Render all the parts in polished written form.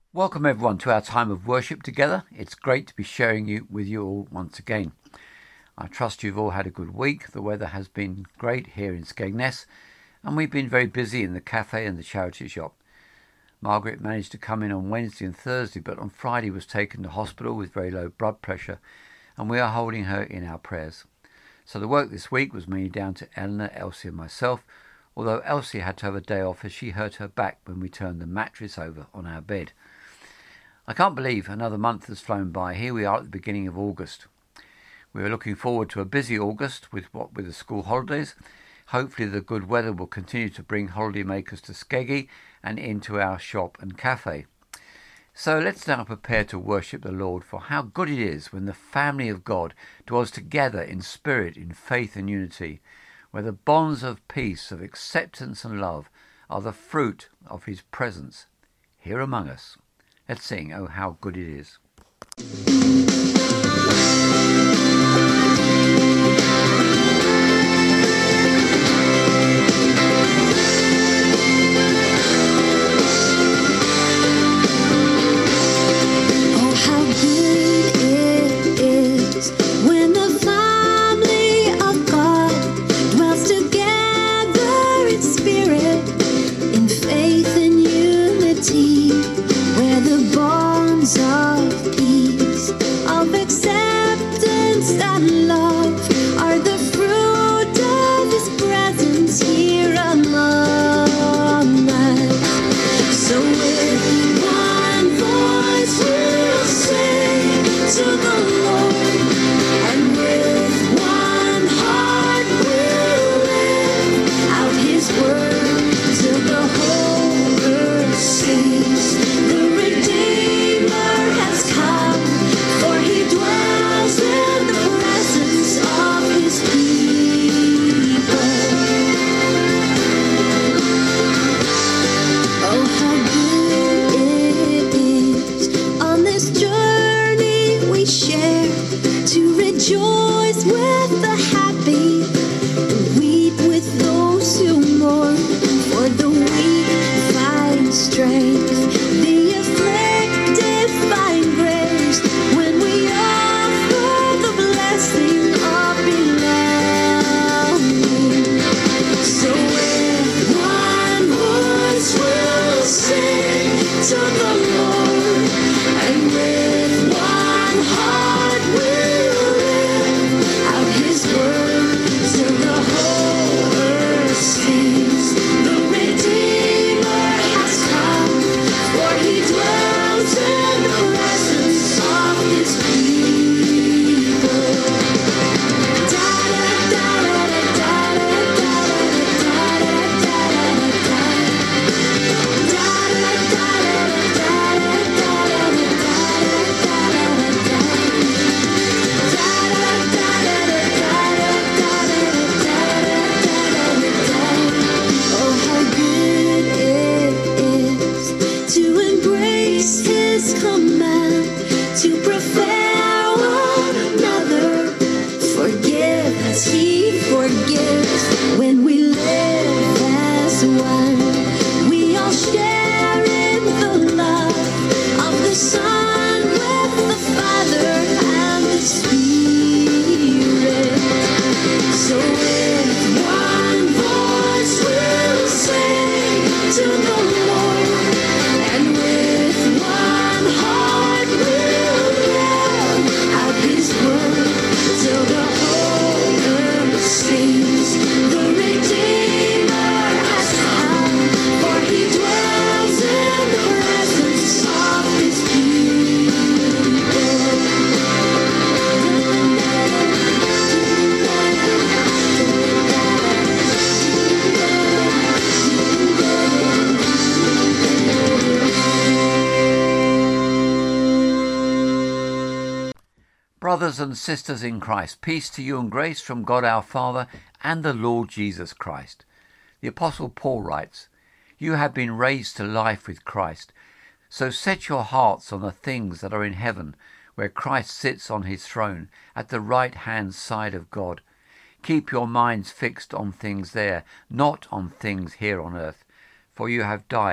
Welcome everyone to our time of worship together. It's great to be sharing with you all once again. I trust you've all had a good week. The weather has been great here in Skegness and we've been very busy in the cafe and the charity shop. Margaret managed to come in on Wednesday and Thursday, but on Friday was taken to hospital with very low blood pressure, and we are holding her in our prayers. So the work this week was mainly down to Eleanor, Elsie and myself, although Elsie had to have a day off as she hurt her back when we turned the mattress over on our bed. I can't believe another month has flown by. Here we are at the beginning of August. We are looking forward to a busy August with the school holidays. Hopefully the good weather will continue to bring holiday makers to Skeggy and into our shop and cafe. So let's now prepare to worship the Lord for how good it is when the family of God dwells together in spirit, in faith and unity, where the bonds of peace, of acceptance and love are the fruit of his presence here among us. Let's sing, Oh, How Good It Is. Brothers and sisters in Christ, peace to you and grace from God our Father and the Lord Jesus Christ. The Apostle Paul writes, You have been raised to life with Christ, so set your hearts on the things that are in heaven, where Christ sits on his throne at the right-hand side of God. Keep your minds fixed on things there, not on things here on earth, for you have died,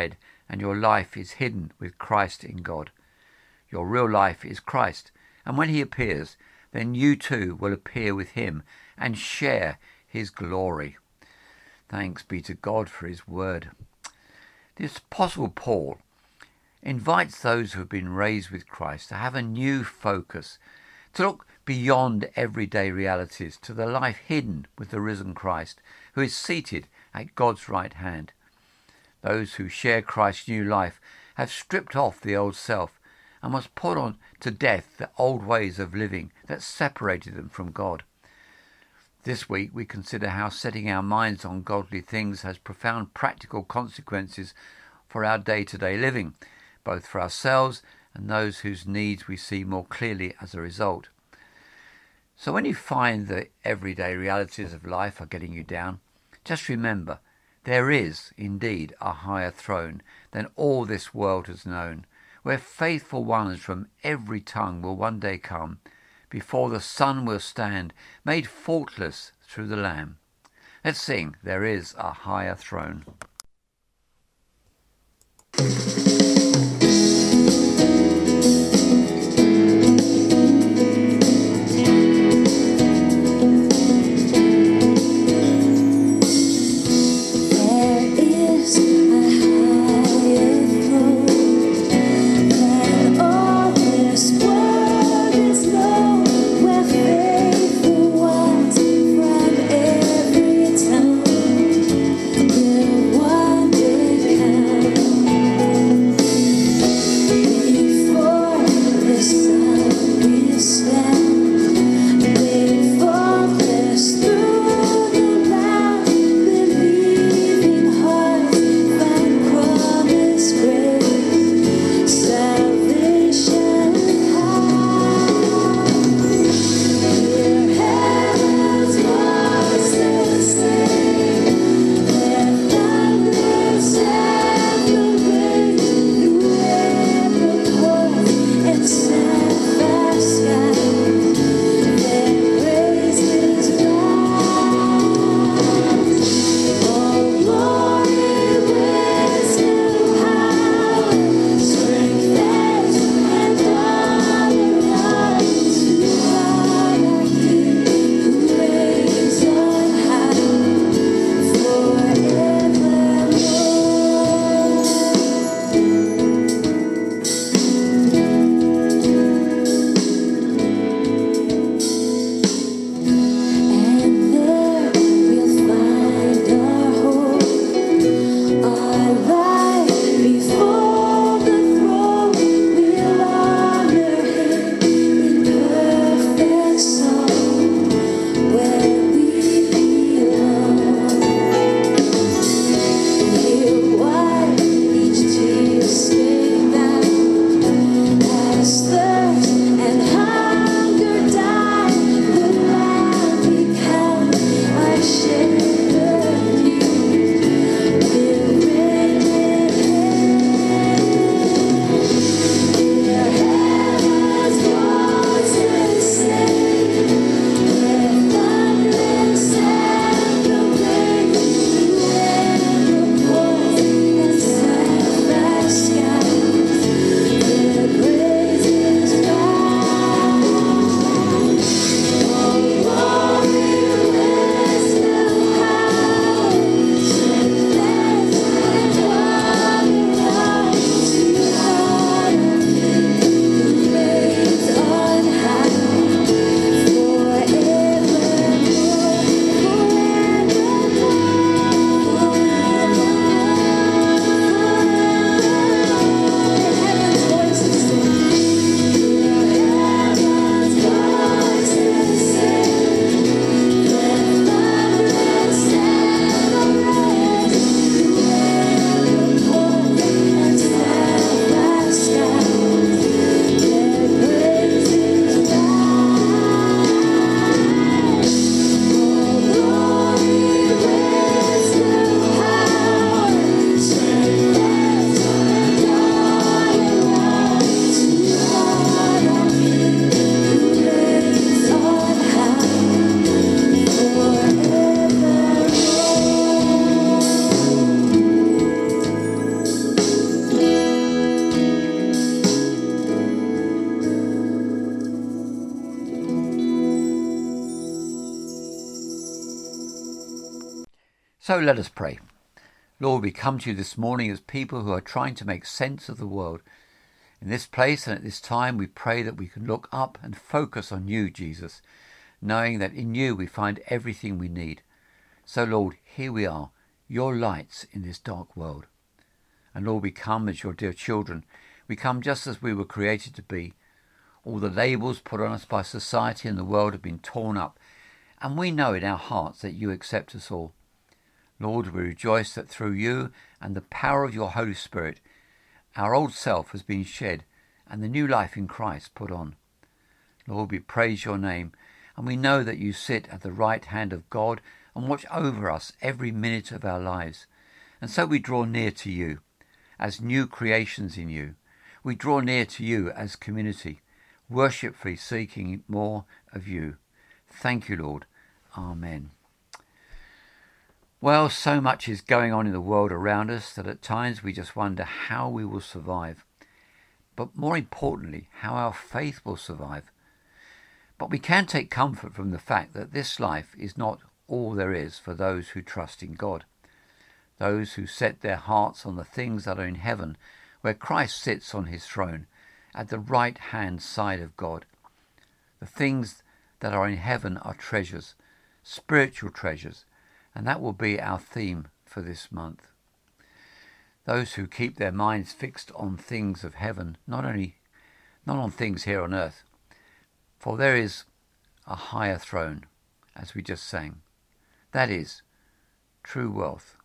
and your life is hidden with Christ in God. Your real life is Christ, and when he appears, then you too will appear with him and share his glory. Thanks be to God for his word. The Apostle Paul invites those who have been raised with Christ to have a new focus, to look beyond everyday realities to the life hidden with the risen Christ, who is seated at God's right hand. Those who share Christ's new life have stripped off the old self and must put on to death the old ways of living that separated them from God. This week we consider how setting our minds on godly things has profound practical consequences for our day-to-day living, both for ourselves and those whose needs we see more clearly as a result. So when you find that everyday realities of life are getting you down, just remember there is indeed a higher throne than all this world has known, where faithful ones from every tongue will one day come. Before the Son will stand, made faultless through the Lamb. Let's sing, There is a Higher Throne. What So let us pray. Lord, we come to you this morning as people who are trying to make sense of the world. In this place and at this time, we pray that we can look up and focus on you, Jesus, knowing that in you we find everything we need. So, Lord, here we are, your lights in this dark world. And Lord, we come as your dear children. We come just as we were created to be. All the labels put on us by society and the world have been torn up, and we know in our hearts that you accept us all. Lord, we rejoice that through you and the power of your Holy Spirit, our old self has been shed and the new life in Christ put on. Lord, we praise your name, and we know that you sit at the right hand of God and watch over us every minute of our lives. And so we draw near to you as new creations in you. We draw near to you as community, worshipfully seeking more of you. Thank you, Lord. Amen. Well, so much is going on in the world around us that at times we just wonder how we will survive. But more importantly, how our faith will survive. But we can take comfort from the fact that this life is not all there is for those who trust in God. Those who set their hearts on the things that are in heaven, where Christ sits on his throne, at the right-hand side of God. The things that are in heaven are treasures, spiritual treasures, and that will be our theme for this month. Those who keep their minds fixed on things of heaven, not on things here on earth, for there is a higher throne, as we just sang. That is true wealth.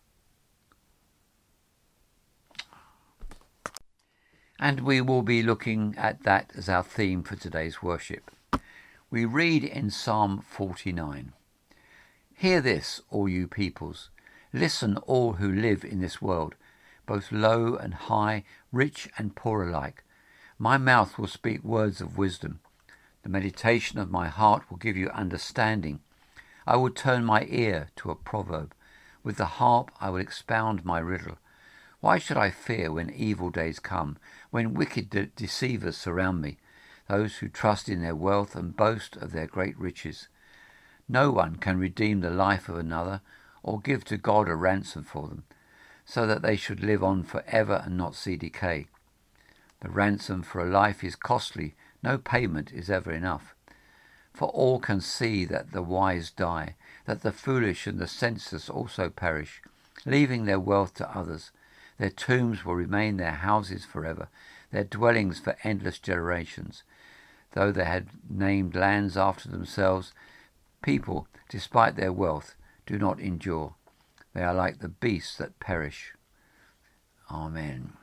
And we will be looking at that as our theme for today's worship. We read in Psalm 49, "Hear this, all you peoples. Listen, all who live in this world, both low and high, rich and poor alike. My mouth will speak words of wisdom. The meditation of my heart will give you understanding. I will turn my ear to a proverb. With the harp I will expound my riddle. Why should I fear when evil days come, when wicked deceivers surround me, those who trust in their wealth and boast of their great riches? No one can redeem the life of another or give to God a ransom for them, so that they should live on forever and not see decay. The ransom for a life is costly, no payment is ever enough. For all can see that the wise die, that the foolish and the senseless also perish, leaving their wealth to others. Their tombs will remain their houses forever, their dwellings for endless generations. Though they had named lands after themselves, people, despite their wealth, do not endure. They are like the beasts that perish." Amen.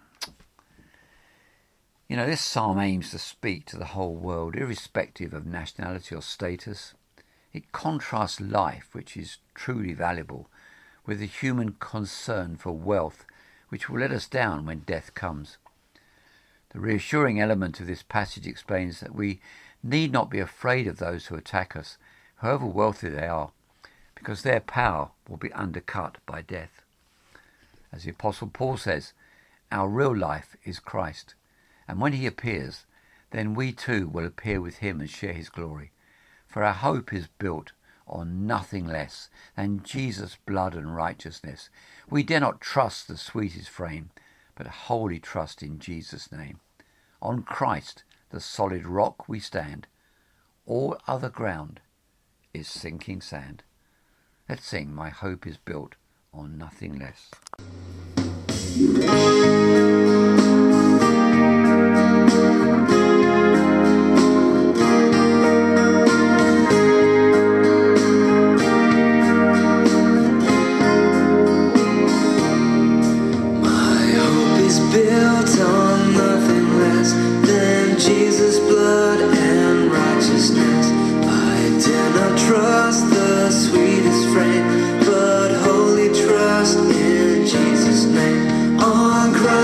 You know, this psalm aims to speak to the whole world, irrespective of nationality or status. It contrasts life, which is truly valuable, with the human concern for wealth, which will let us down when death comes. The reassuring element of this passage explains that we need not be afraid of those who attack us, however wealthy they are, because their power will be undercut by death. As the Apostle Paul says, our real life is Christ, and when he appears, then we too will appear with him and share his glory. For our hope is built on nothing less than Jesus' blood and righteousness. We dare not trust the sweetest frame, but wholly trust in Jesus' name. On Christ, the solid rock, we stand. All other ground is sinking sand. Let's sing, "My hope is built on nothing less." But wholly trust in Jesus' name. On Christ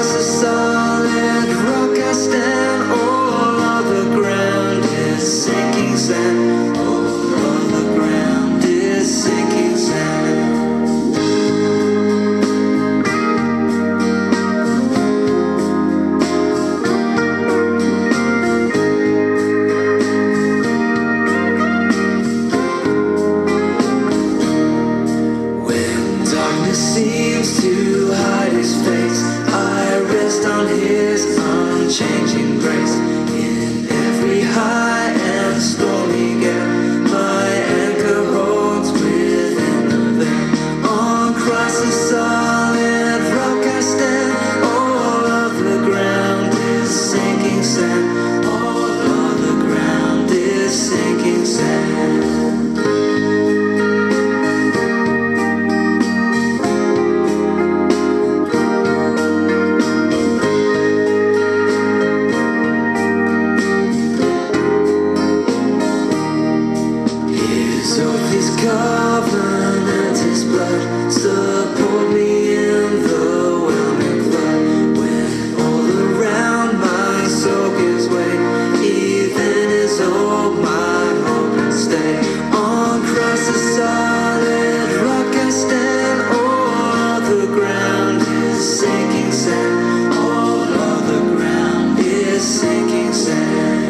sinking sand.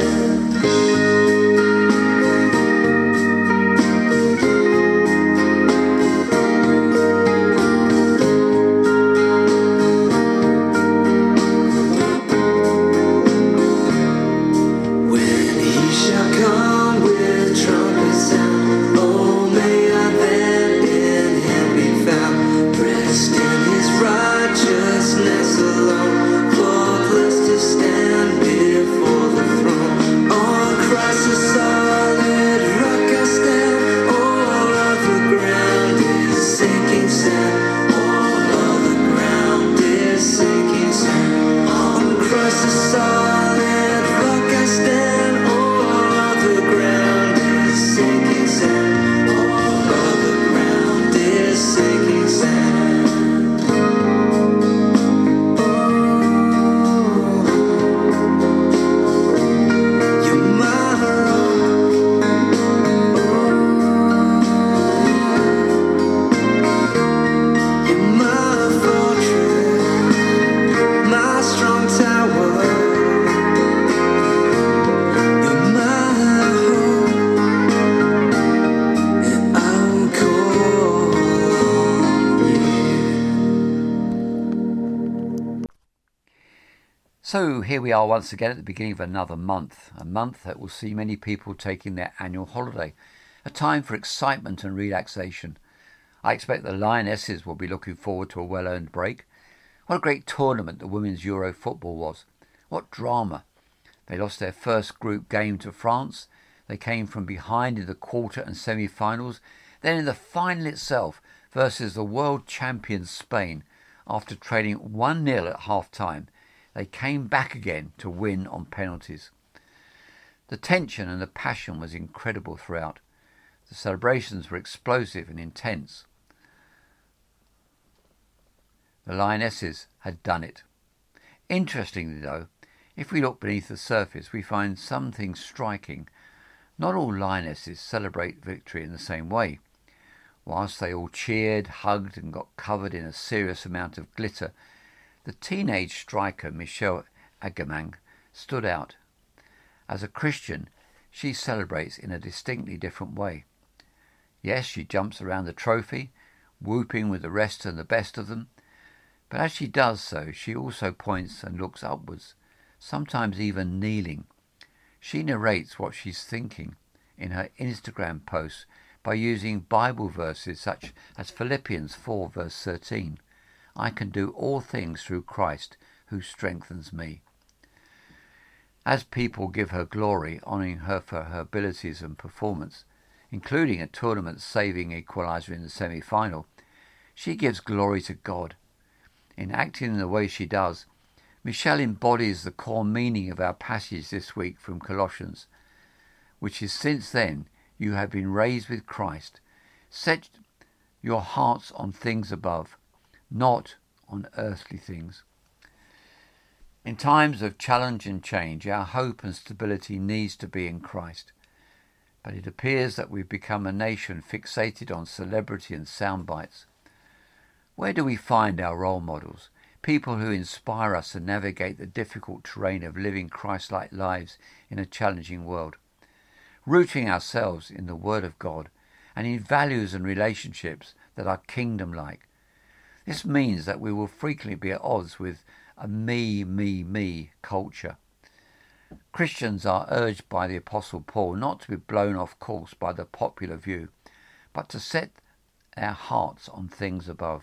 So here we are once again at the beginning of another month, a month that will see many people taking their annual holiday, a time for excitement and relaxation. I expect the Lionesses will be looking forward to a well-earned break. What a great tournament the Women's Euro football was. What drama. They lost their first group game to France. They came from behind in the quarter and semi-finals. Then in the final itself versus the world champions Spain, after trailing 1-0 at half-time, they came back again to win on penalties. The tension and the passion was incredible throughout. The celebrations were explosive and intense. The Lionesses had done it. Interestingly though, if we look beneath the surface, we find something striking. Not all Lionesses celebrate victory in the same way. Whilst they all cheered, hugged and got covered in a serious amount of glitter, the teenage striker Michelle Agamang stood out. As a Christian, she celebrates in a distinctly different way. Yes, she jumps around the trophy, whooping with the rest and the best of them, but as she does so, she also points and looks upwards, sometimes even kneeling. She narrates what she's thinking in her Instagram posts by using Bible verses such as Philippians 4 verse 13. I can do all things through Christ who strengthens me. As people give her glory, honouring her for her abilities and performance, including a tournament-saving equaliser in the semi-final, she gives glory to God. In acting in the way she does, Michelle embodies the core meaning of our passage this week from Colossians, which is, since then you have been raised with Christ. Set your hearts on things above, not on earthly things. In times of challenge and change, our hope and stability needs to be in Christ. But it appears that we've become a nation fixated on celebrity and sound bites. Where do we find our role models, people who inspire us to navigate the difficult terrain of living Christ-like lives in a challenging world, rooting ourselves in the Word of God and in values and relationships that are kingdom-like? This means that we will frequently be at odds with a me culture. Christians are urged by the Apostle Paul not to be blown off course by the popular view, but to set our hearts on things above.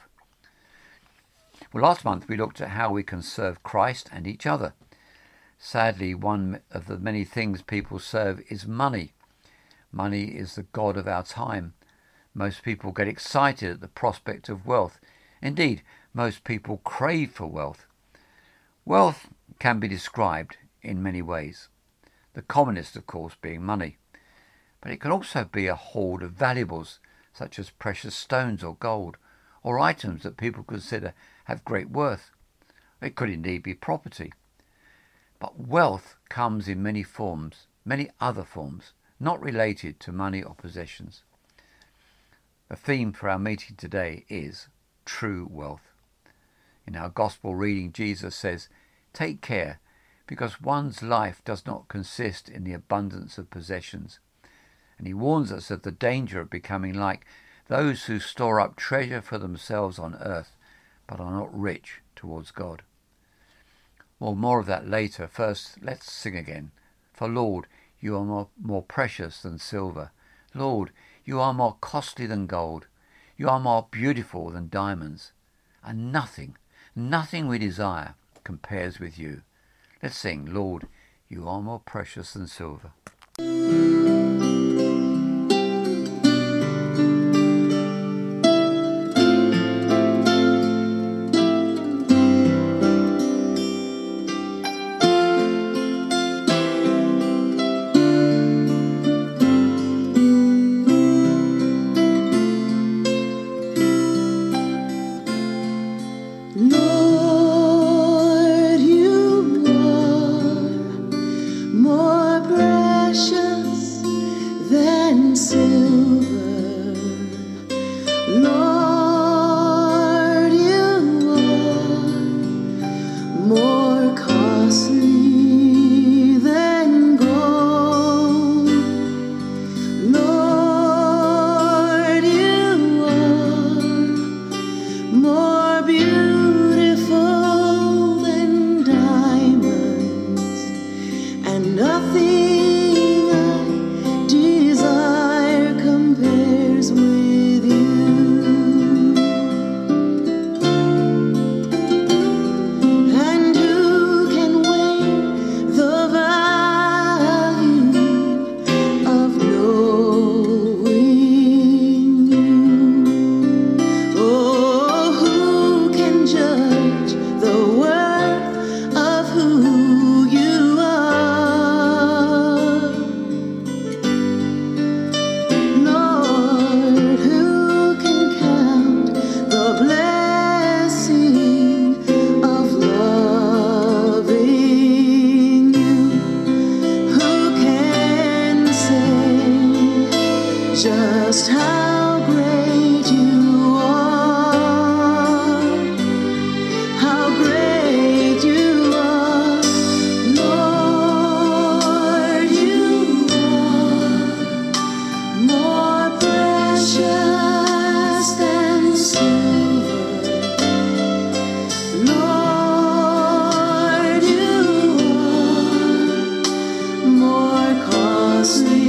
Well, last month we looked at how we can serve Christ and each other. Sadly, one of the many things people serve is money. Money is the god of our time. Most people get excited at the prospect of wealth. Indeed, most people crave for wealth. Wealth can be described in many ways, the commonest, of course, being money. But it can also be a hoard of valuables, such as precious stones or gold, or items that people consider have great worth. It could indeed be property. But wealth comes in many forms, many other forms, not related to money or possessions. The theme for our meeting today is true wealth. In our gospel reading, Jesus says, "Take care, because one's life does not consist in the abundance of possessions. And he warns us of the danger of becoming like those who store up treasure for themselves on earth, but are not rich towards God. Well, more of that later. First, let's sing again. For Lord, you are more precious than silver. Lord, you are more costly than gold. You are more beautiful than diamonds. And nothing we desire compares with you. Let's sing, Lord, you are more precious than silver. Just how great you are, how great you are, Lord, you are more precious than silver, Lord, you are more costly.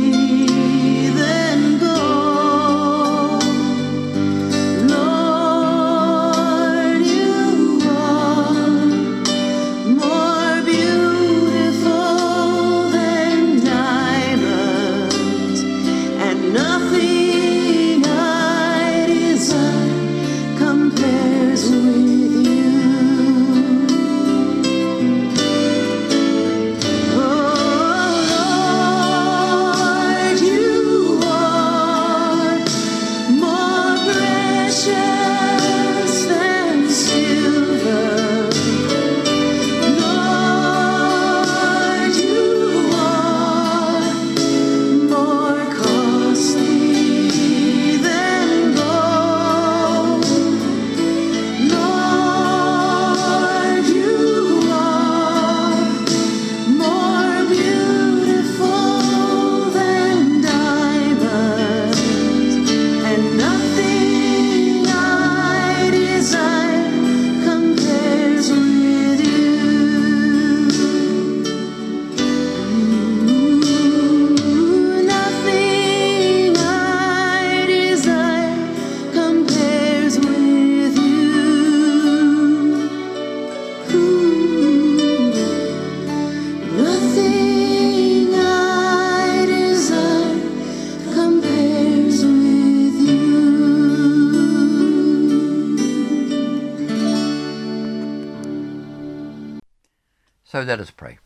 So let us pray.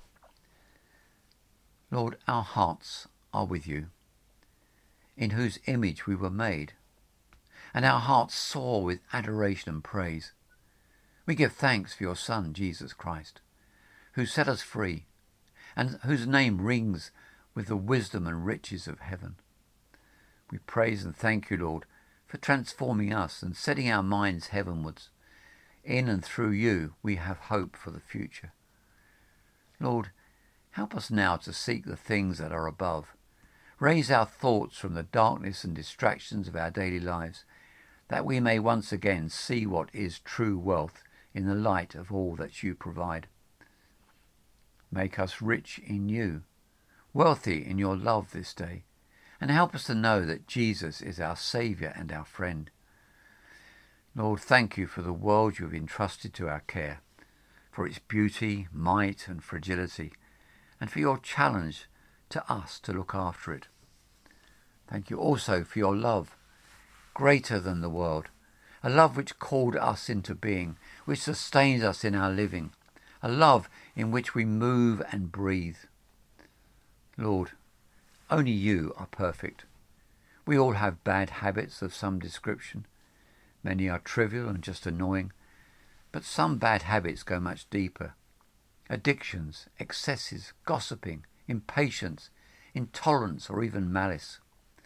Lord, our hearts are with you, in whose image we were made, and our hearts soar with adoration and praise. We give thanks for your Son, Jesus Christ, who set us free, and whose name rings with the wisdom and riches of heaven. We praise and thank you, Lord, for transforming us and setting our minds heavenwards. In and through you we have hope for the future. Lord, help us now to seek the things that are above. Raise our thoughts from the darkness and distractions of our daily lives, that we may once again see what is true wealth in the light of all that you provide. Make us rich in you, wealthy in your love this day, and help us to know that Jesus is our Saviour and our friend. Lord, thank you for the world you have entrusted to our care, for its beauty, might and fragility, and for your challenge to us to look after it. Thank you also for your love, greater than the world, a love which called us into being, which sustains us in our living, a love in which we move and breathe. Lord, only you are perfect. We all have bad habits of some description. Many are trivial and just annoying, but some bad habits go much deeper. Addictions, excesses, gossiping, impatience, intolerance, or even malice.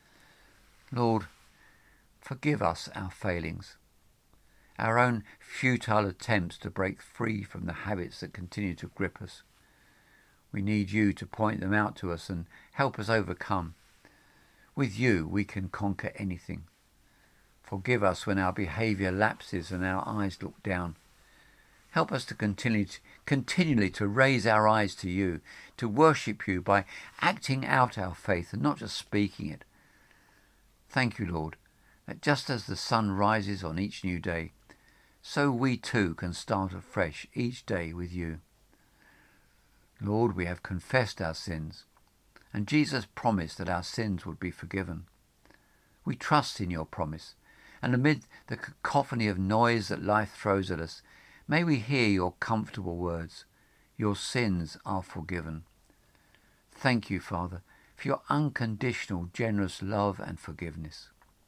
Lord, forgive us our failings, our own futile attempts to break free from the habits that continue to grip us. We need you to point them out to us and help us overcome. With you we can conquer anything. Forgive us when our behaviour lapses and our eyes look down. Help us to continually to raise our eyes to you, to worship you by acting out our faith and not just speaking it. Thank you, Lord, that just as the sun rises on each new day, so we too can start afresh each day with you. Lord, we have confessed our sins, and Jesus promised that our sins would be forgiven. We trust in your promise, and amid the cacophony of noise that life throws at us, may we hear your comfortable words. Your sins are forgiven. Thank you, Father, for your unconditional, generous love and forgiveness.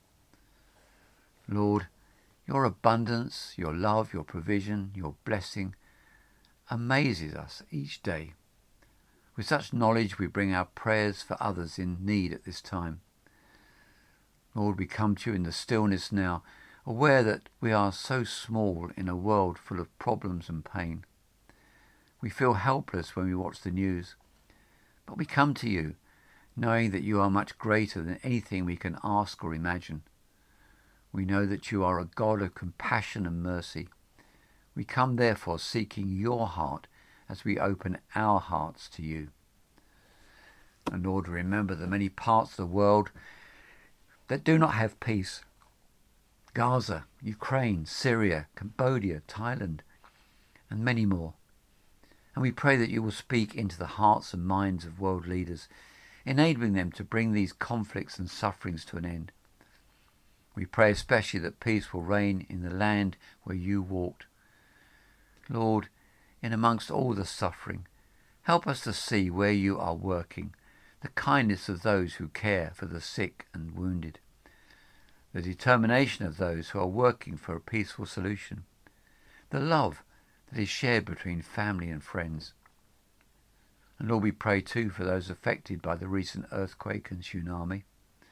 Lord, your abundance, your love, your provision, your blessing amazes us each day. With such knowledge we bring our prayers for others in need at this time. Lord, we come to you in the stillness now, aware that we are so small in a world full of problems and pain. We feel helpless when we watch the news, but we come to you knowing that you are much greater than anything we can ask or imagine. We know that you are a God of compassion and mercy. We come therefore seeking your heart as we open our hearts to you. And Lord, remember the many parts of the world that do not have peace. Gaza, Ukraine, Syria, Cambodia, Thailand, and many more. And we pray that you will speak into the hearts and minds of world leaders, enabling them to bring these conflicts and sufferings to an end. We pray especially that peace will reign in the land where you walked. Lord, in amongst all the suffering, help us to see where you are working, the kindness of those who care for the sick and wounded, the determination of those who are working for a peaceful solution, the love that is shared between family and friends. And Lord, we pray too for those affected by the recent earthquake and tsunami.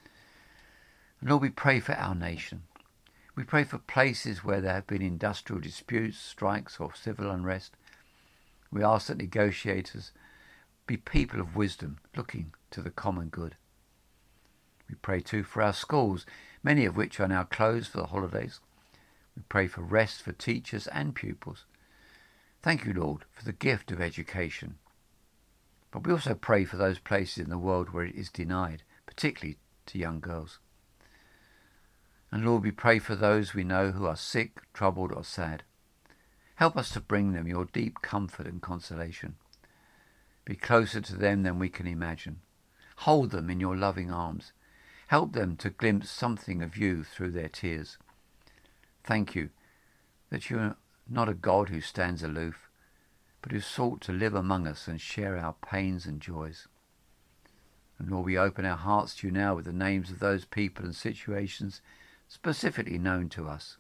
And Lord, we pray for our nation. We pray for places where there have been industrial disputes, strikes or civil unrest. We ask that negotiators be people of wisdom, looking to the common good. We pray too for our schools, many of which are now closed for the holidays. We pray for rest for teachers and pupils. Thank you, Lord, for the gift of education. But we also pray for those places in the world where it is denied, particularly to young girls. And Lord, we pray for those we know who are sick, troubled or sad. Help us to bring them your deep comfort and consolation. Be closer to them than we can imagine. Hold them in your loving arms. Help them to glimpse something of you through their tears. Thank you that you are not a God who stands aloof, but who sought to live among us and share our pains and joys. And Lord, we open our hearts to you now with the names of those people and situations specifically known to us.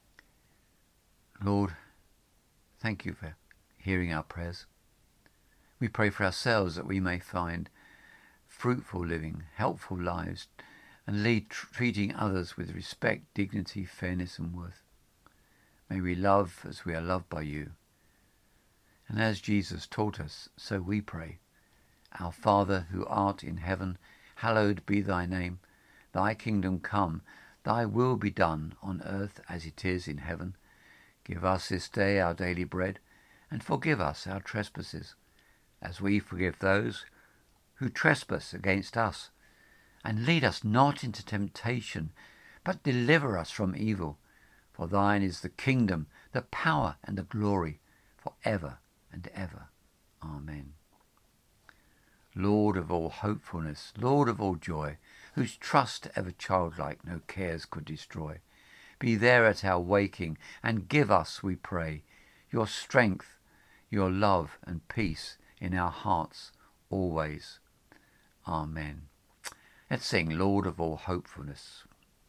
Lord, thank you for hearing our prayers. We pray for ourselves that we may find fruitful living, helpful lives, and lead treating others with respect, dignity, fairness and worth. May we love as we are loved by you. And as Jesus taught us, so we pray. Our Father, who art in heaven, hallowed be thy name. Thy kingdom come, thy will be done on earth as it is in heaven. Give us this day our daily bread, and forgive us our trespasses, as we forgive those who trespass against us. And lead us not into temptation, but deliver us from evil. For thine is the kingdom, the power, and the glory, for ever and ever. Amen. Lord of all hopefulness, Lord of all joy, whose trust ever childlike no cares could destroy, be there at our waking, and give us, we pray, your strength, your love and peace in our hearts always. Amen. Let's sing Lord of all hopefulness.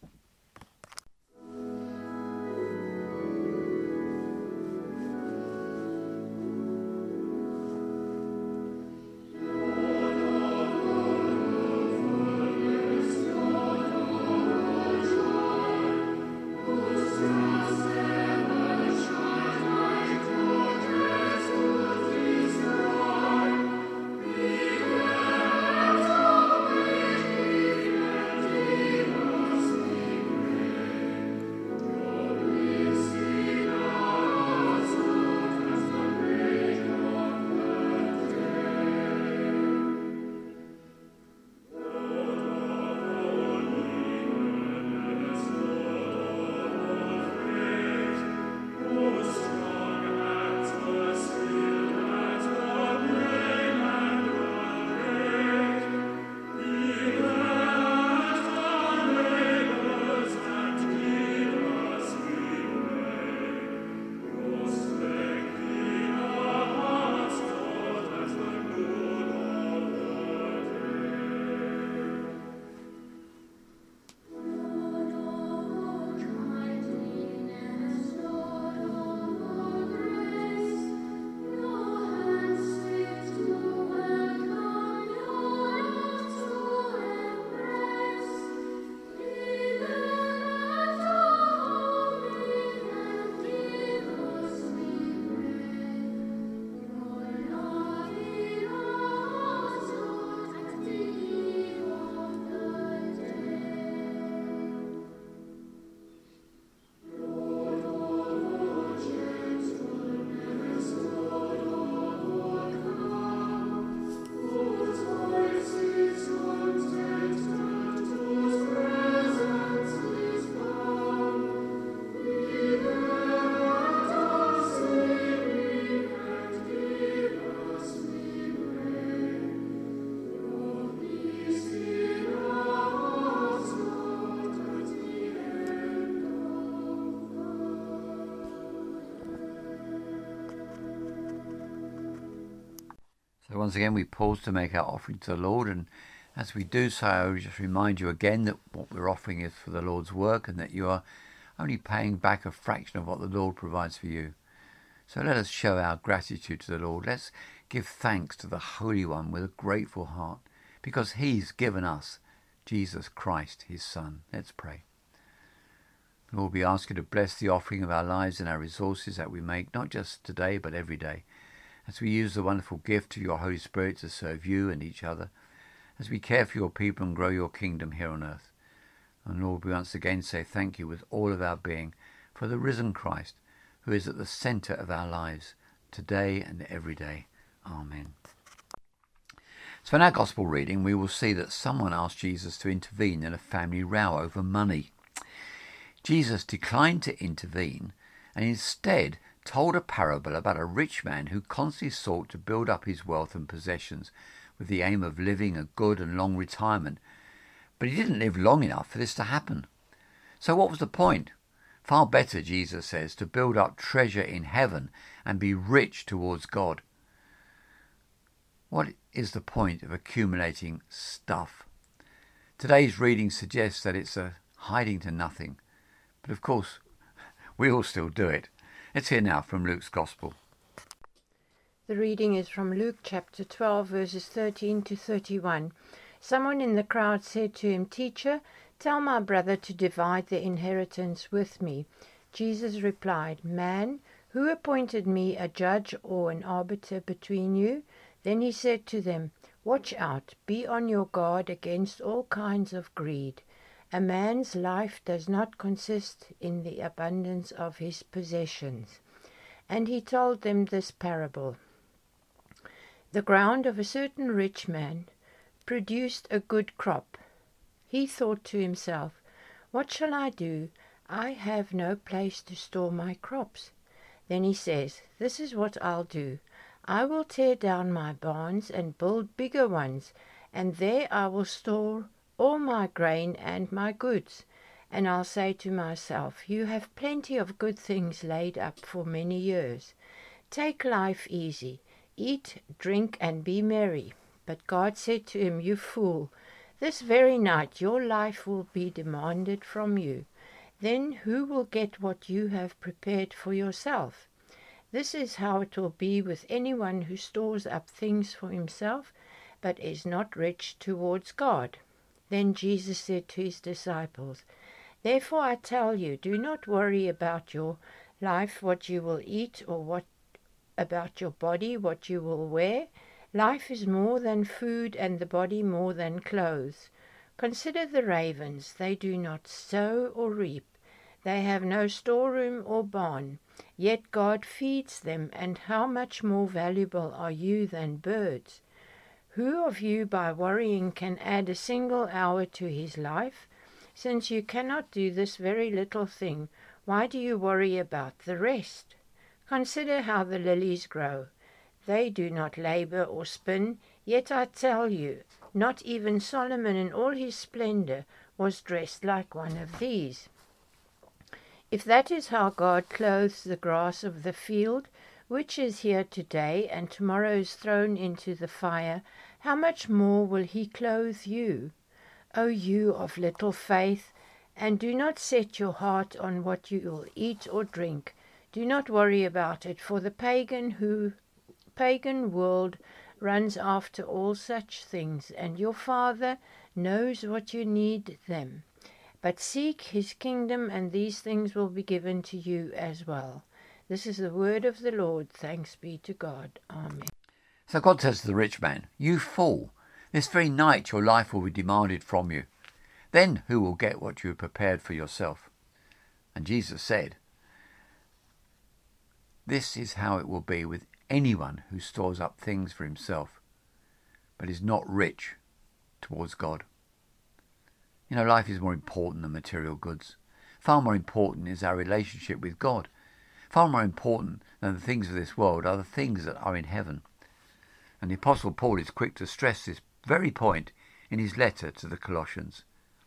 So once again we pause to make our offering to the Lord, and as we do so I will just remind you again that what we're offering is for the Lord's work and that you are only paying back a fraction of what the Lord provides for you. So let us show our gratitude to the Lord. Let's give thanks to the Holy One with a grateful heart because he's given us Jesus Christ, his Son. Let's pray. Lord, we ask you to bless the offering of our lives and our resources that we make, not just today but every day, as we use the wonderful gift of your Holy Spirit to serve you and each other, as we care for your people and grow your kingdom here on earth. And Lord, we once again say thank you with all of our being for the risen Christ, who is at the centre of our lives, today and every day. Amen. So in our Gospel reading, we will see that someone asked Jesus to intervene in a family row over money. Jesus declined to intervene and instead told a parable about a rich man who constantly sought to build up his wealth and possessions with the aim of living a good and long retirement. But he didn't live long enough for this to happen. So what was the point? Far better, Jesus says, to build up treasure in heaven and be rich towards God. What is the point of accumulating stuff? Today's reading suggests that it's a hiding to nothing. But of course, we all still do it. Let's hear now from Luke's Gospel. The reading is from Luke chapter 12, verses 13 to 31. Someone in the crowd said to him, "Teacher, tell my brother to divide the inheritance with me." Jesus replied, "Man, who appointed me a judge or an arbiter between you?" Then he said to them, "Watch out, be on your guard against all kinds of greed. A man's life does not consist in the abundance of his possessions." And he told them this parable. The ground of a certain rich man produced a good crop. He thought to himself, "What shall I do? I have no place to store my crops." Then he says, "This is what I'll do. I will tear down my barns and build bigger ones, and there I will store all my grain and my goods. And I'll say to myself, you have plenty of good things laid up for many years. Take life easy. Eat, drink, and be merry." But God said to him, "You fool, this very night your life will be demanded from you. Then who will get what you have prepared for yourself? This is how it will be with anyone who stores up things for himself, but is not rich towards God." Then Jesus said to his disciples, "Therefore I tell you, do not worry about your life, what you will eat, or what about your body, what you will wear. Life is more than food, and the body more than clothes. Consider the ravens. They do not sow or reap. They have no storeroom or barn, yet God feeds them, and how much more valuable are you than birds? Who of you by worrying can add a single hour to his life? Since you cannot do this very little thing, why do you worry about the rest? Consider how the lilies grow. They do not labor or spin, yet I tell you, not even Solomon in all his splendor was dressed like one of these. If that is how God clothes the grass of the field, which is here today and tomorrow is thrown into the fire, how much more will he clothe you, O you of little faith? And do not set your heart on what you will eat or drink. Do not worry about it, for the pagan world runs after all such things, and your Father knows what you need them. But seek his kingdom, and these things will be given to you as well. This is the word of the Lord. Thanks be to God. Amen. So God says to the rich man, "You fool, this very night your life will be demanded from you. Then who will get what you have prepared for yourself?" And Jesus said, "This is how it will be with anyone who stores up things for himself, but is not rich towards God." You know, life is more important than material goods. Far more important is our relationship with God. Far more important than the things of this world are the things that are in heaven. And the Apostle Paul is quick to stress this very point in his letter to the Colossians.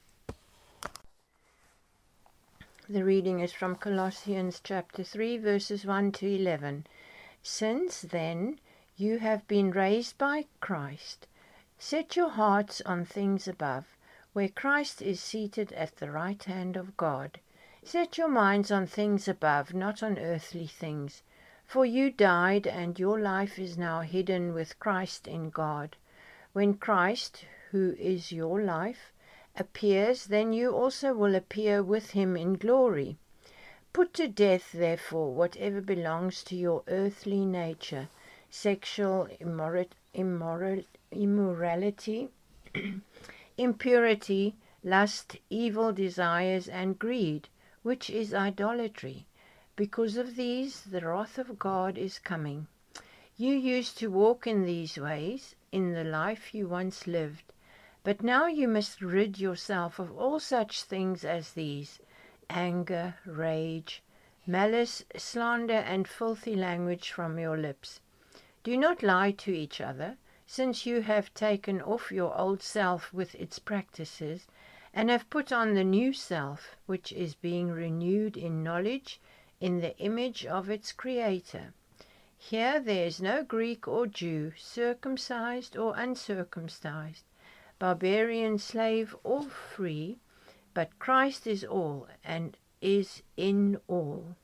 The reading is from Colossians chapter 3, verses 1 to 11. Since then you have been raised by Christ, set your hearts on things above, where Christ is seated at the right hand of God. Set your minds on things above, not on earthly things. For you died, and your life is now hidden with Christ in God. When Christ, who is your life, appears, then you also will appear with him in glory. Put to death, therefore, whatever belongs to your earthly nature: sexual immorality, impurity, lust, evil desires, and greed, which is idolatry. Because of these, the wrath of God is coming. You used to walk in these ways in the life you once lived. But now you must rid yourself of all such things as these: anger, rage, malice, slander, and filthy language from your lips. Do not lie to each other, since you have taken off your old self with its practices, and have put on the new self, which is being renewed in knowledge in the image of its Creator. Here there is no Greek or Jew, circumcised or uncircumcised, barbarian, slave, or free, but Christ is all and is in all.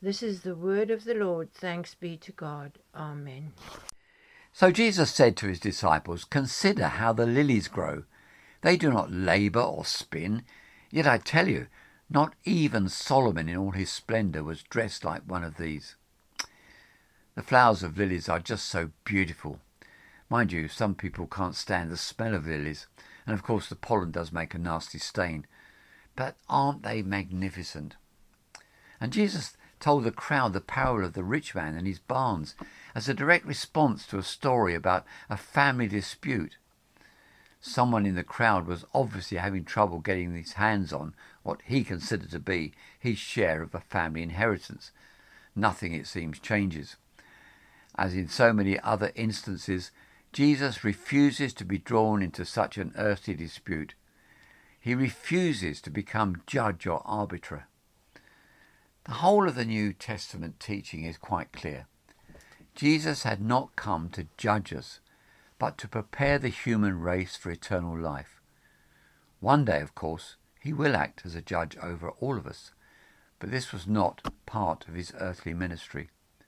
This is the word of the Lord. Thanks be to God. Amen. So Jesus said to his disciples, "Consider how the lilies grow. They do not labour or spin. Yet I tell you, not even Solomon in all his splendour was dressed like one of these." The flowers of lilies are just so beautiful. Mind you, some people can't stand the smell of lilies, and of course the pollen does make a nasty stain. But aren't they magnificent? And Jesus told the crowd the parable of the rich man and his barns as a direct response to a story about a family dispute. Someone in the crowd was obviously having trouble getting his hands on what he considered to be his share of a family inheritance. Nothing, it seems, changes. As in so many other instances, Jesus refuses to be drawn into such an earthly dispute. He refuses to become judge or arbiter. The whole of the New Testament teaching is quite clear. Jesus had not come to judge us, but to prepare the human race for eternal life. One day, of course, he will act as a judge over all of us, but this was not part of his earthly ministry.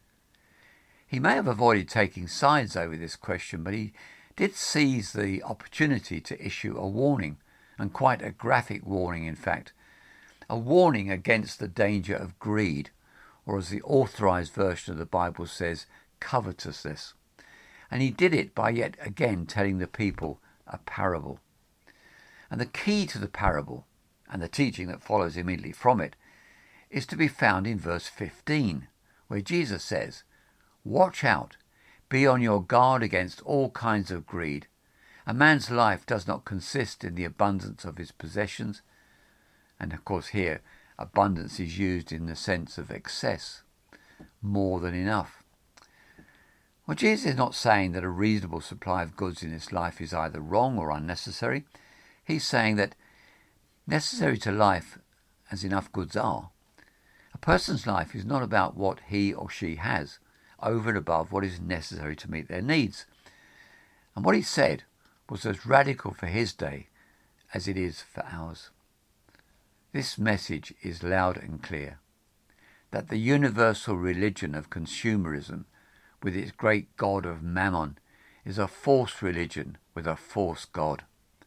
He may have avoided taking sides over this question, but he did seize the opportunity to issue a warning, and quite a graphic warning, in fact. A warning against the danger of greed, or as the authorized version of the Bible says, covetousness. And he did it by yet again telling the people a parable. And the key to the parable, and the teaching that follows immediately from it, is to be found in verse 15, where Jesus says, "Watch out, be on your guard against all kinds of greed. A man's life does not consist in the abundance of his possessions." And of course here, abundance is used in the sense of excess, more than enough. Well, Jesus is not saying that a reasonable supply of goods in this life is either wrong or unnecessary. He's saying that necessary to life, as enough goods are, a person's life is not about what he or she has, over and above what is necessary to meet their needs. And what he said was as radical for his day as it is for ours. This message is loud and clear, that the universal religion of consumerism, with its great god of mammon, is a false religion with a false god.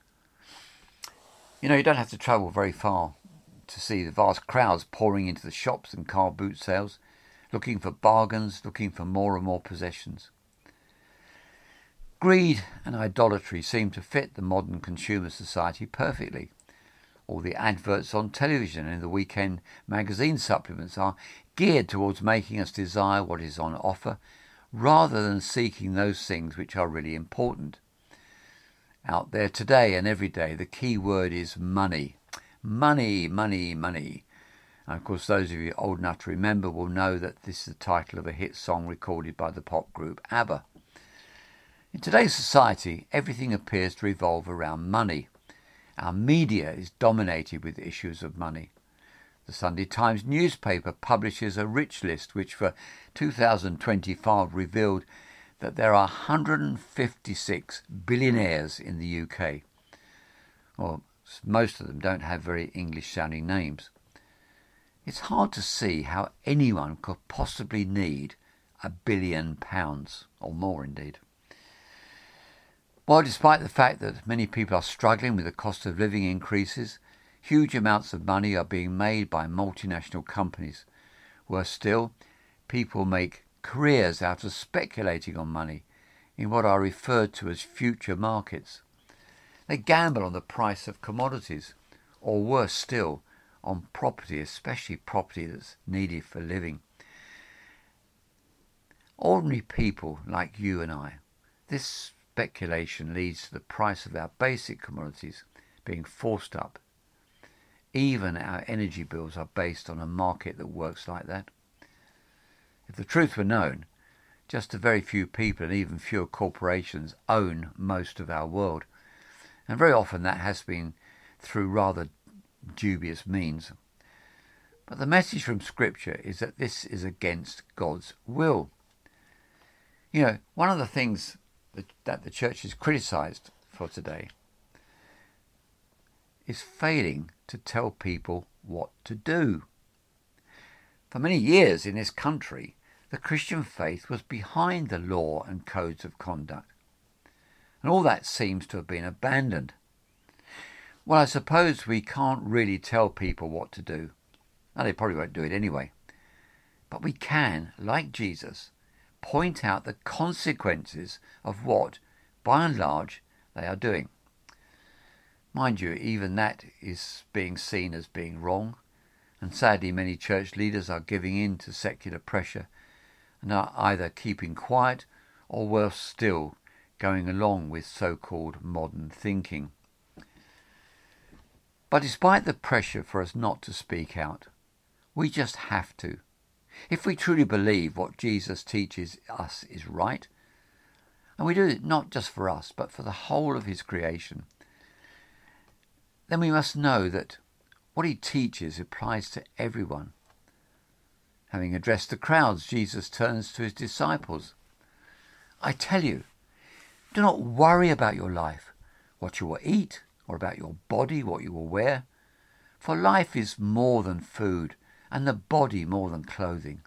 You don't have to travel very far to see the vast crowds pouring into the shops and car boot sales, looking for bargains, looking for more and more possessions. Greed and idolatry seem to fit the modern consumer society perfectly. All the adverts on television and the weekend magazine supplements are geared towards making us desire what is on offer, rather than seeking those things which are really important. Out there today and every day, the key word is money. Money, money, money. And of course, those of you old enough to remember will know that this is the title of a hit song recorded by the pop group ABBA. In today's society, everything appears to revolve around money. Our media is dominated with issues of money. The Sunday Times newspaper publishes a rich list which for 2025 revealed that there are 156 billionaires in the UK. Well, most of them don't have very English-sounding names. It's hard to see how anyone could possibly need £1 billion, or more indeed. While despite the fact that many people are struggling with the cost of living increases, huge amounts of money are being made by multinational companies. Worse still, people make careers out of speculating on money in what are referred to as future markets. They gamble on the price of commodities, or worse still, on property, especially property that's needed for living. Ordinary people like you and I, this speculation leads to the price of our basic commodities being forced up. Even our energy bills are based on a market that works like that. If the truth were known, just a very few people and even fewer corporations own most of our world. And very often that has been through rather dubious means. But the message from Scripture is that this is against God's will. One of the things that the church is criticised for today is failing to tell people what to do. For many years in this country, the Christian faith was behind the law and codes of conduct, and all that seems to have been abandoned. Well, I suppose we can't really tell people what to do, and they probably won't do it anyway. But we can, like Jesus, point out the consequences of what, by and large, they are doing. Mind you, even that is being seen as being wrong, and sadly many church leaders are giving in to secular pressure and are either keeping quiet or, worse still, going along with so-called modern thinking. But despite the pressure for us not to speak out, we just have to. If we truly believe what Jesus teaches us is right, and we do it not just for us, but for the whole of his creation, then we must know that what he teaches applies to everyone. Having addressed the crowds, Jesus turns to his disciples. I tell you, do not worry about your life, what you will eat, or about your body, what you will wear. For life is more than food, and the body more than clothing.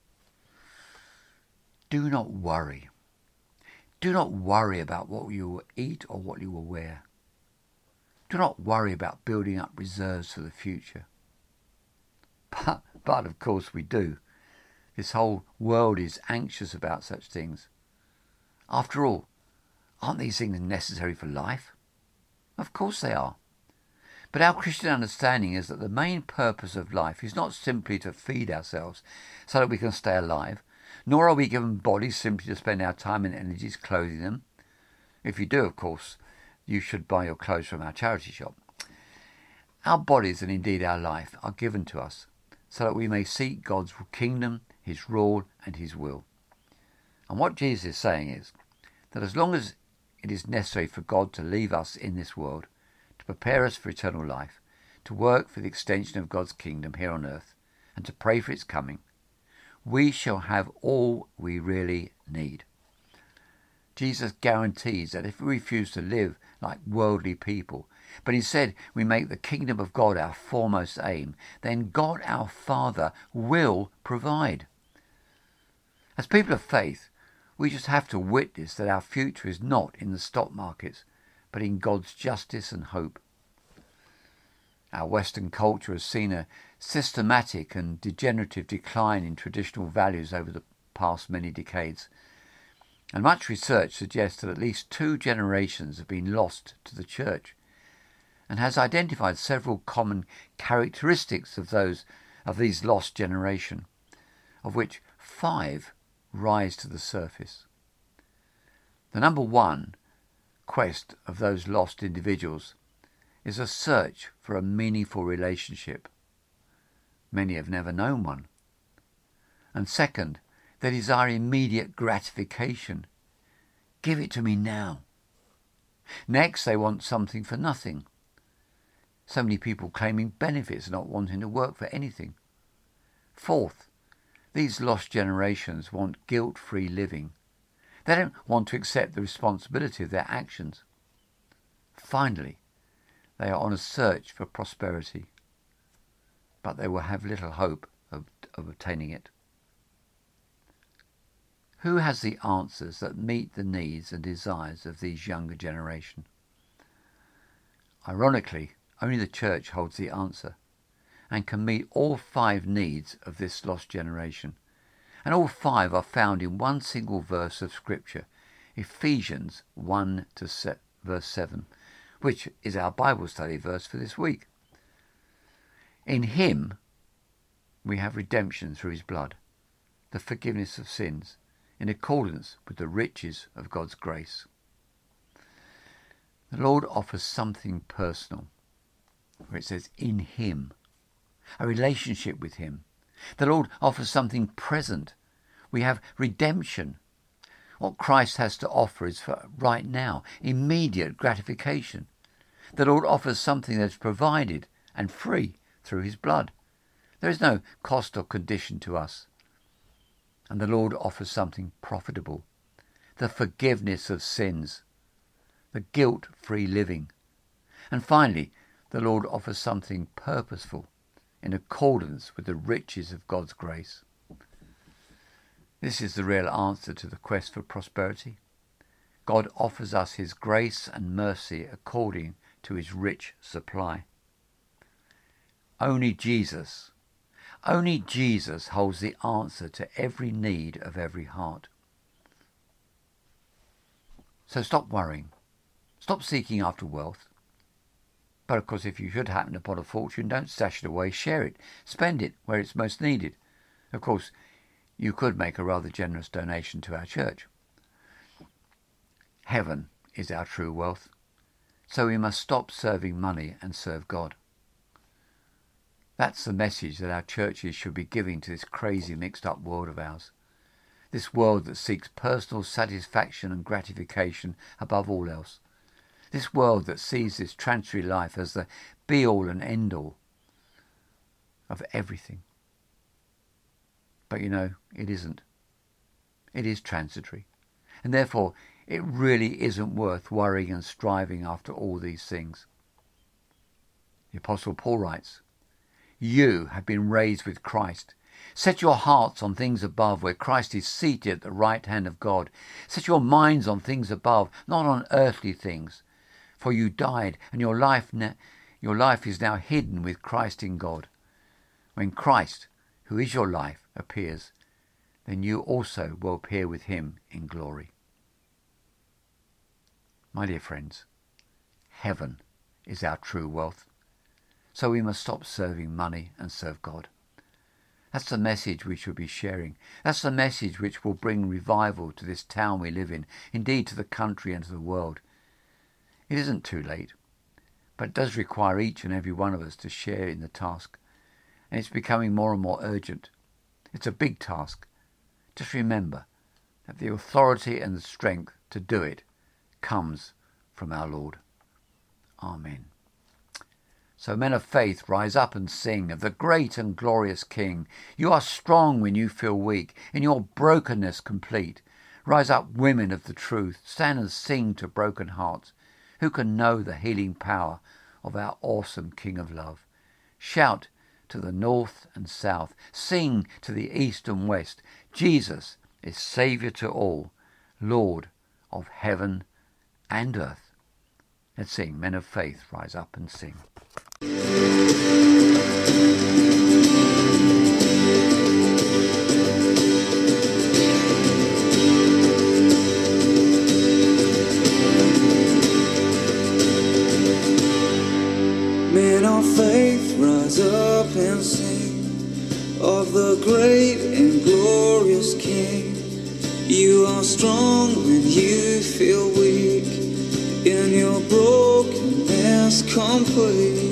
Do not worry. Do not worry about what you will eat or what you will wear. Do not worry about building up reserves for the future. But of course we do. This whole world is anxious about such things. After all, aren't these things necessary for life? Of course they are. But our Christian understanding is that the main purpose of life is not simply to feed ourselves so that we can stay alive, nor are we given bodies simply to spend our time and energies clothing them. If you do, of course, you should buy your clothes from our charity shop. Our bodies, and indeed our life, are given to us so that we may seek God's kingdom, his rule and his will. And what Jesus is saying is that as long as it is necessary for God to leave us in this world, to prepare us for eternal life, to work for the extension of God's kingdom here on earth, and to pray for its coming, we shall have all we really need. Jesus guarantees that if we refuse to live like worldly people, but instead we make the kingdom of God our foremost aim, then God our Father will provide. As people of faith, we just have to witness that our future is not in the stock markets, but in God's justice and hope. Our Western culture has seen a systematic and degenerative decline in traditional values over the past many decades, and much research suggests that at least 2 generations have been lost to the church, and has identified several common characteristics of these lost generation, of which 5 rise to the surface. The number 1 quest of those lost individuals is a search for a meaningful relationship. Many have never known one. And second, they desire immediate gratification. Give it to me now. Next, they want something for nothing. So many people claiming benefits and not wanting to work for anything. Fourth, these lost generations want guilt-free living. They don't want to accept the responsibility of their actions. Finally, they are on a search for prosperity, but they will have little hope of obtaining it. Who has the answers that meet the needs and desires of these younger generation? Ironically, only the church holds the answer and can meet all 5 needs of this lost generation. And all 5 are found in one single verse of Scripture, Ephesians 1 to verse 7, which is our Bible study verse for this week. In him we have redemption through his blood, the forgiveness of sins, in accordance with the riches of God's grace. The Lord offers something personal, where it says in him, a relationship with him. The Lord offers something present. We have redemption. What Christ has to offer is for right now, immediate gratification. The Lord offers something that is provided and free through his blood. There is no cost or condition to us. And the Lord offers something profitable, the forgiveness of sins, the guilt-free living. And finally, the Lord offers something purposeful, in accordance with the riches of God's grace. This is the real answer to the quest for prosperity. God offers us his grace and mercy according to his rich supply. Only Jesus holds the answer to every need of every heart. So stop worrying. Stop seeking after wealth. But of course, if you should happen upon a fortune, don't stash it away, share it, spend it where it's most needed. Of course, you could make a rather generous donation to our church. Heaven is our true wealth, so we must stop serving money and serve God. That's the message that our churches should be giving to this crazy mixed up world of ours. This world that seeks personal satisfaction and gratification above all else. This world that sees this transitory life as the be-all and end-all of everything. But it isn't. It is transitory. And therefore, it really isn't worth worrying and striving after all these things. The Apostle Paul writes, "You have been raised with Christ. Set your hearts on things above, where Christ is seated at the right hand of God. Set your minds on things above, not on earthly things. For you died, and your life is now hidden with Christ in God. When Christ, who is your life, appears, then you also will appear with him in glory." My dear friends, heaven is our true wealth. So we must stop serving money and serve God. That's the message we should be sharing. That's the message which will bring revival to this town we live in, indeed to the country and to the world. It isn't too late, but it does require each and every one of us to share in the task. And it's becoming more and more urgent. It's a big task. Just remember that the authority and the strength to do it comes from our Lord. Amen. So men of faith, rise up and sing of the great and glorious King. You are strong when you feel weak, in your brokenness complete. Rise up, women of the truth, stand and sing to broken hearts. Who can know the healing power of our awesome King of love? Shout to the north and south, sing to the east and west. Jesus is Saviour to all, Lord of heaven and earth. Let's sing, men of faith, rise up and sing. Men of faith, rise up and sing of the great and glorious King. You are strong when you feel weak, in your brokenness complete.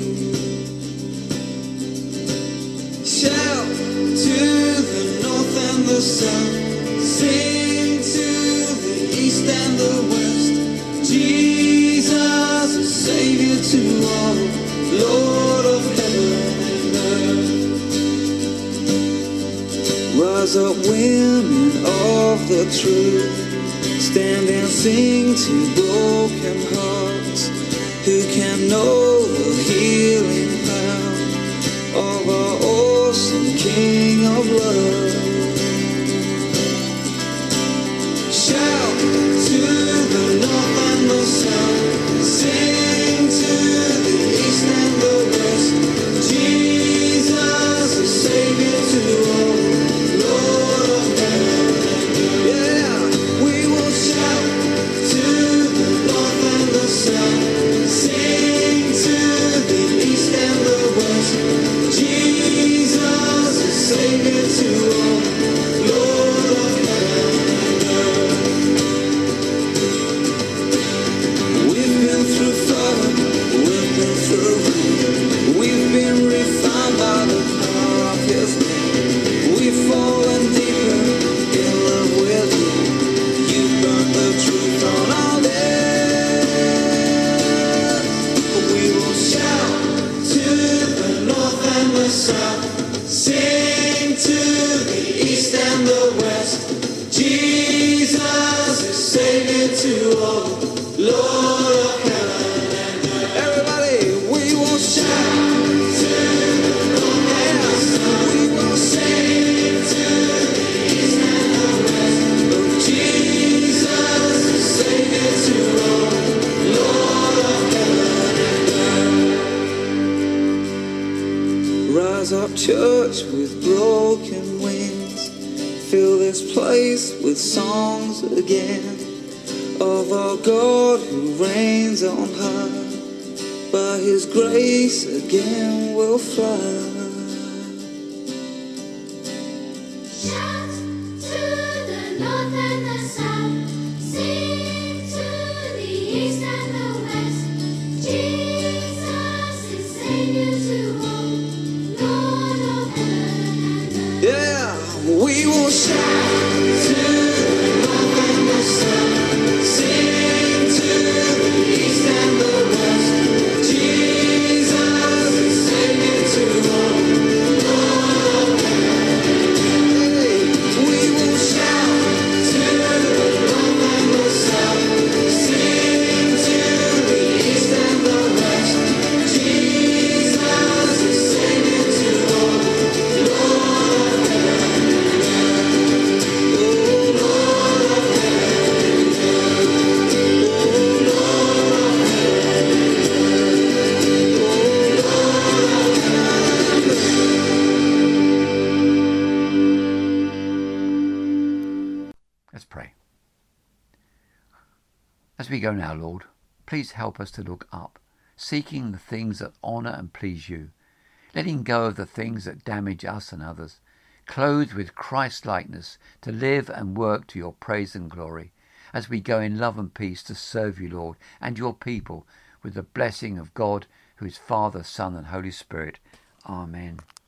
Shout to the north and the south, sing to the east and the west. Jesus is Saviour to all, Lord of heaven and earth. Rise up, women of the truth, stand and sing to broken hearts. Who can know the healing power of our awesome King of love? Shout to the north and the south, sing to the east and the west. Jesus is Saviour to all, Lord of heaven and earth. Yeah, we will shout to the north and the south, sing to the east and the west. Jesus is Saviour to all, Lord of heaven and earth. We've been through fire, we've been through rain, we've been refined by the power of His name. We've fallen deeper in love with You. You burned the truth on our lips. We will shout to the north and the south, sing to the east and the west. Jesus is Saviour to all, Lord of heaven and earth. Everybody, we will shout to the north and Rise up, church, with broken wings. Fill this place with songs again of our God who reigns on high. By His grace again we'll fly. Shout to the north and the south, sing to the east and the west. Jesus is Savior to all, Lord of heaven and earth. Yeah, we will shout to the north and the south, sing to the east and the west. Jesus is Savior to all, Lord of heaven. Hey, we will shout to the north and the south, sing to the east and the west. Jesus is Savior to all, Lord of heaven. Oh, Lord of heaven. Oh, Lord of Let's pray. As we go now, Lord, please help us to look up, seeking the things that honour and please you, letting go of the things that damage us and others, clothed with Christ-likeness to live and work to your praise and glory, as we go in love and peace to serve you, Lord, and your people, with the blessing of God, who is Father, Son and Holy Spirit. Amen.